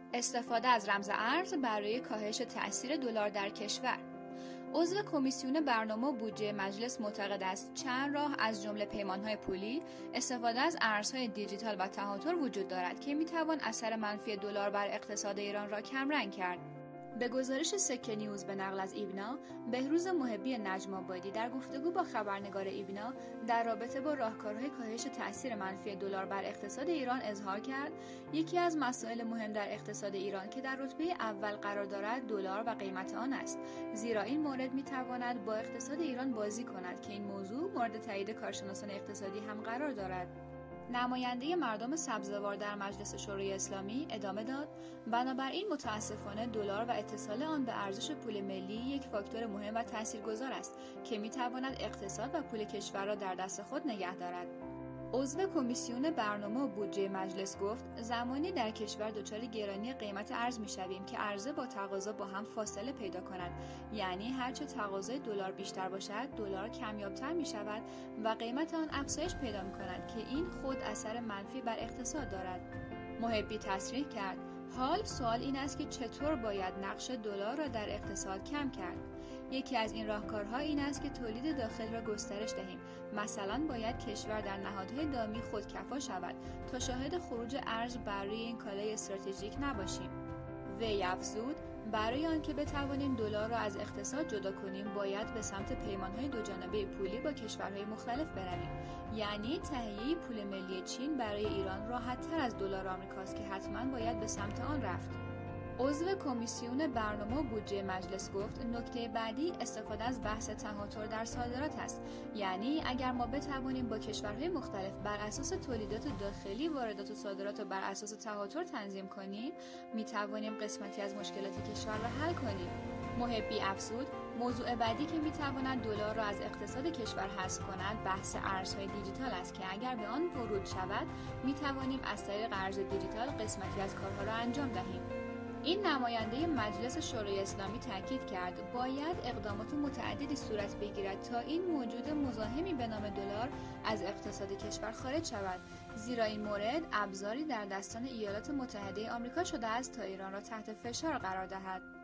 استفاده از رمز ارز برای کاهش تأثیر دلار در کشور. عضو کمیسیون برنامه و بودجه مجلس معتقد است چند راه از جمله پیمانهای پولی، استفاده از ارزهای دیجیتال و تهاتر وجود دارد که میتوان اثر منفی دلار بر اقتصاد ایران را کمرنگ کرد. به گزارش سکه نیوز به نقل از ایبنا، بهروز محبی نجم آبادی در گفتگو با خبرنگار ایبنا در رابطه با راهکارهای کاهش تأثیر منفی دلار بر اقتصاد ایران اظهار کرد یکی از مسائل مهم در اقتصاد ایران که در رتبه اول قرار دارد دلار و قیمت آن است، زیرا این مورد میتواند با اقتصاد ایران بازی کند که این موضوع مورد تایید کارشناسان اقتصادی هم قرار دارد. نماینده مردم سبزوار در مجلس شورای اسلامی ادامه داد: بنابراین متاسفانه دلار و اتصال آن به ارزش پول ملی یک فاکتور مهم و تاثیرگذار است که میتواند اقتصاد و پول کشور را در دست خود نگه دارد. عضو کمیسیون برنامه و بودجه مجلس گفت زمانی در کشور دچار گرانی قیمت ارز میشویم که عرضه با تقاضا با هم فاصله پیدا کند، یعنی هرچه تقاضای دلار بیشتر باشد دلار کمیابتر می شود و قیمت آن افزایش پیدا می کند که این خود اثر منفی بر اقتصاد دارد. محبی تصریح کرد: حال سوال این است که چطور باید نقش دلار را در اقتصاد کم کرد. یکی از این راهکارها این است که تولید داخل را گسترش دهیم. مثلا باید کشور در نهادهای دامی خودکفا شود تا شاهد خروج ارز برای این کالای استراتژیک نباشیم. وی افزود: برای آنکه بتوانیم دلار را از اقتصاد جدا کنیم باید به سمت پیمانهای دوجانبه پولی با کشورهای مختلف برویم، یعنی تهیه پول ملی چین برای ایران راحت‌تر از دلار آمریکاست که حتما باید به سمت آن رفت. عضو کمیسیون برنامه و بودجه مجلس گفت نکته بعدی استفاده از بحث تهاتر در صادرات است، یعنی اگر ما بتوانیم با کشورهای مختلف بر اساس تولیدات داخلی واردات و صادرات را بر اساس تهاتر تنظیم کنیم میتوانیم قسمتی از مشکلات کشور را حل کنیم. محبی افزود موضوع بعدی که میتواند دلار را از اقتصاد کشور حذف کند بحث ارزهای دیجیتال است که اگر به آن ورود شود میتوانیم از طریق ارز دیجیتال قسمتی از کارها را انجام دهیم. این نماینده مجلس شورای اسلامی تاکید کرد باید اقدامات متعددی صورت بگیرد تا این موجود مزاحمی به نام دلار از اقتصاد کشور خارج شود، زیرا این مورد ابزاری در دستان ایالات متحده آمریکا شده است تا ایران را تحت فشار قرار دهد.